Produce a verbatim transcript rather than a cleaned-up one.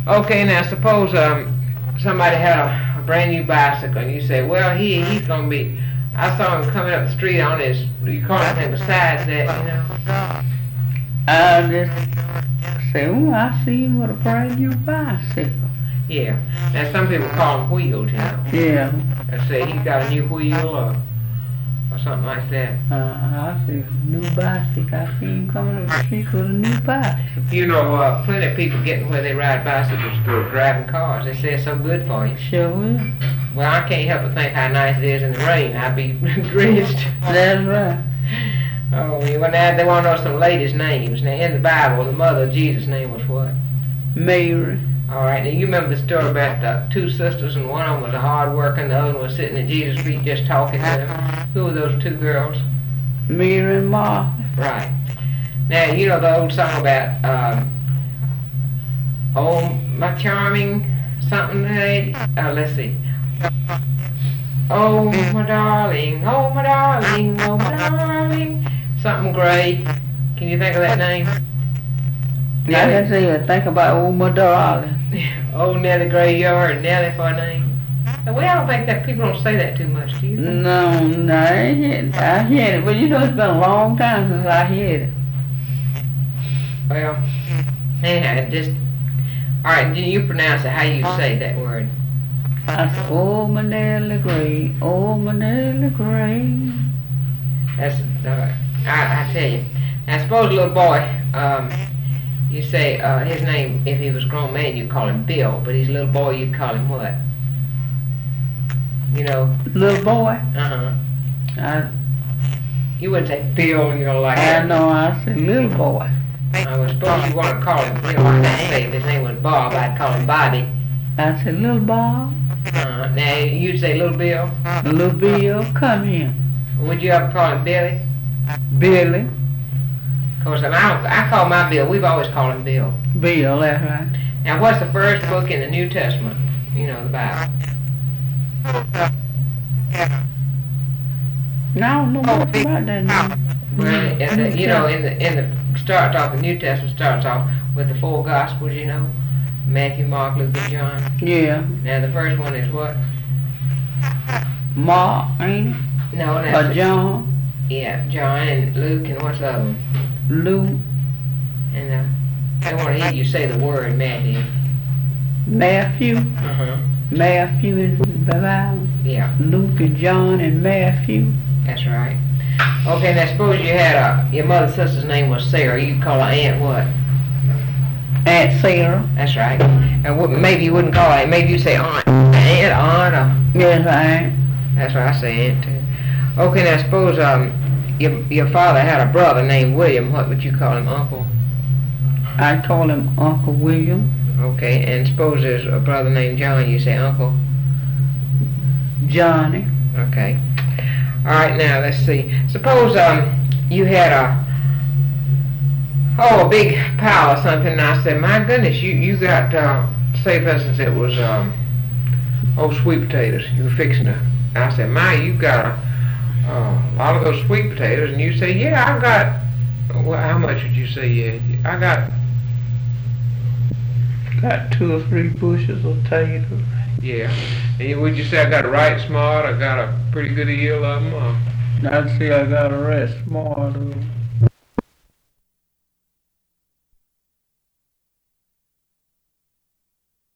Okay, now suppose um somebody had a, a brand new bicycle, and you say, well, he he's gonna be. I saw him coming up the street on his. You call anything besides that, you know? I just say, oh, I see him with a brand new bicycle. Yeah. Now some people call them wheels, you know. Yeah. They say he's got a new wheel or or something like that. Uh, I see a new bicycle. I see him coming up the street with a new bicycle. You know, uh, plenty of people getting where they ride bicycles through driving cars. They say it's so good for you. Sure is. Well, I can't help but think how nice it is in the rain. I'd be drenched. That's right. Oh, well, now they want to know some ladies' names. Now, in the Bible, the mother of Jesus' name was what? Mary. All right, now you remember the story about the two sisters, and one of them was a hard worker, and the other one was sitting at Jesus' feet just talking to him. Who were those two girls? Mary and Martha. Right. Now, you know the old song about, um, oh, my charming something lady? Uh, let's see. Oh, my darling, oh, my darling, oh, my darling. Something gray. Can you think of that name? I didn't even think about old my darling. Old Nellie Graveyard, Nellie for a name. Well, I don't think that people don't say that too much, do you think? No, no, I ain't heard it. I heard it, but you know it's been a long time since I heard it. Well, anyhow, just, all right, do you pronounce it how you say that word? I said, oh, my Nellie Gray, oh, my Nellie Gray. That's, uh, I, I tell you. Now, suppose a little boy, um, you say uh, his name, if he was a grown man, you'd call him Bill, but he's a little boy, you'd call him what? You know? Little boy? Uh-huh. I, You wouldn't say Bill, you know, like I that. know, I said little boy. I would suppose you want to call him, you know, like I say, if his name was Bob, I'd call him Bobby. I said, little Bob, Uh, now, you'd say little Bill. little Bill, come here. Would you ever call him Billy? Billy, Of course, and I, don't, I call my Bill. We've always called him Bill. Bill, that's right. Now, what's the first book in the New Testament? You know, the Bible. No, I don't know much about that name. Well, in the, you know, in the in the starts off the New Testament starts off with the four Gospels. You know, Matthew, Mark, Luke, and John. Yeah, Now, the first one is what? Mark, ain't it? No, that's Or John, yeah, John and Luke, and what's the other one? Luke, And uh, I want to hear you say the word Matthew. Matthew, Uh huh. Matthew in the Bible, Yeah, Luke and John and Matthew. that's right. Okay, now suppose you had a your mother's sister's name was Sarah. You'd call her Aunt what? Aunt Sarah. That's right. And what, maybe you wouldn't call her. Maybe you say Aunt, Aunt, Aunt, or Yes, I that's what I say, Aunt too. Okay, now suppose um your your father had a brother named William. What would you call him, Uncle? I call him Uncle William. Okay, and suppose there's a brother named John. You say Uncle. Johnny. Okay. All right, now let's see. Suppose um you had a oh a big pile or something, and I said, my goodness, you you got uh, say for instance it was um oh sweet potatoes. You were fixing to. I said, my, you got a, uh, a lot of those sweet potatoes, and you say, yeah, I got. Well, how much would you say? Yeah, I got. Got two or three bushels of potatoes. Yeah. And you- would you say I got a right smart? I got a pretty good yield of them. Or? I'd say I got a rest more of them.